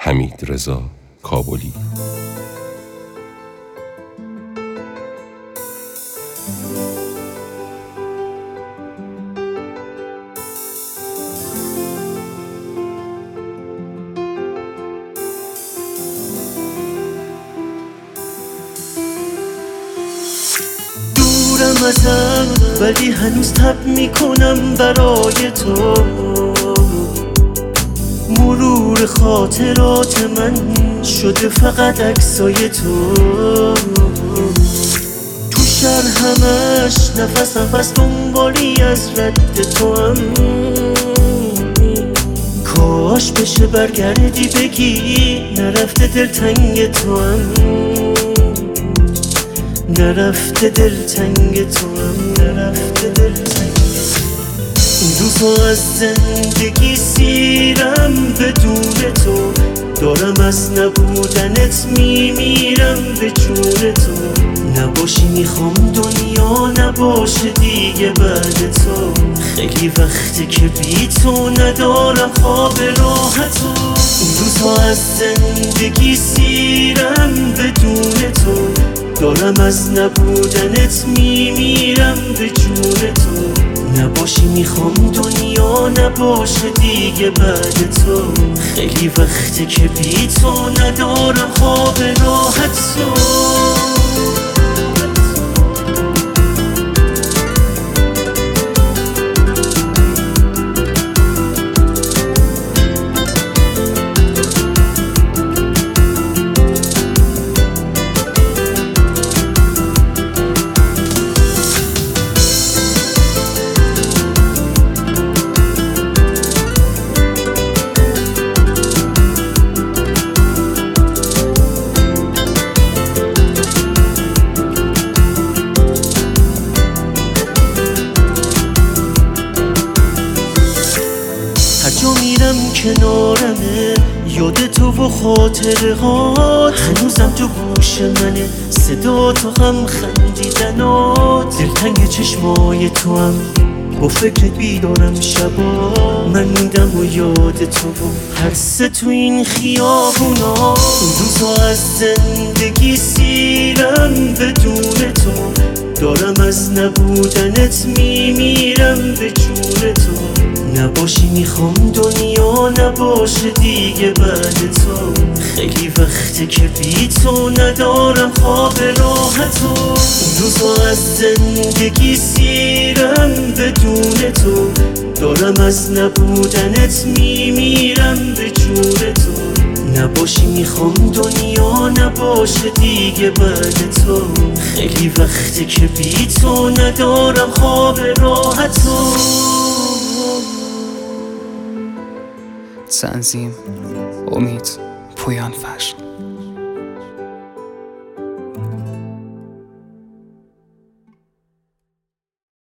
حمیدرضا کابلی. دورم ازم ولی هنوز تب میکنم برای تو، مرور خاطرات من شده فقط عکسای تو. تو شهر همش نفس دنبالی از رد تو هم، کاش بشه برگردی بگی نرفته دلتنگ تو هم، نرفته دلتنگ تو هم، نرفته دلتنگ. این روزها از زندگی سیرم بدون تو، دارم از نبودنت میمیرم به جون تو. نباشی میخوام دنیا نباشه دیگه بعد تو، خیلی وقته که بی تو ندارم خواب راحتو. این روزها از زندگی سیرم بدون تو، دارم از نبودنت میمیرم به جون تو. نباشی میخوام دنیا نباشه دیگه بعد تو، خیلی وقته که بی تو ندارم خواب راحت تو. هر جا میرم کنارمه یاد تو و خاطرهات، هنوزم تو گوش منه صدا تو هم خندیدنات. دلتنگ چشمای تو هم با فکرت بیدارم شبا، من موندم و یاد تو و هرس تو این خیابونا. این روزها از زندگی سیرم بدون تو، دارم از نبودنت میمیرم به جون تو. نباشی میخوام دنیا نباشه دیگه بعد تو، خیلی وقته که بی تو ندارم خواب راحتو. این روزها از زندگی سیرم بدون تو، دارم از نبودنت میمیرم به جون تو. نباشی میخوام دنیا نباشه دیگه بعد تو، خیلی وقته که بی تو ندارم خواب راحتو. تنظیم امید پویان فشن.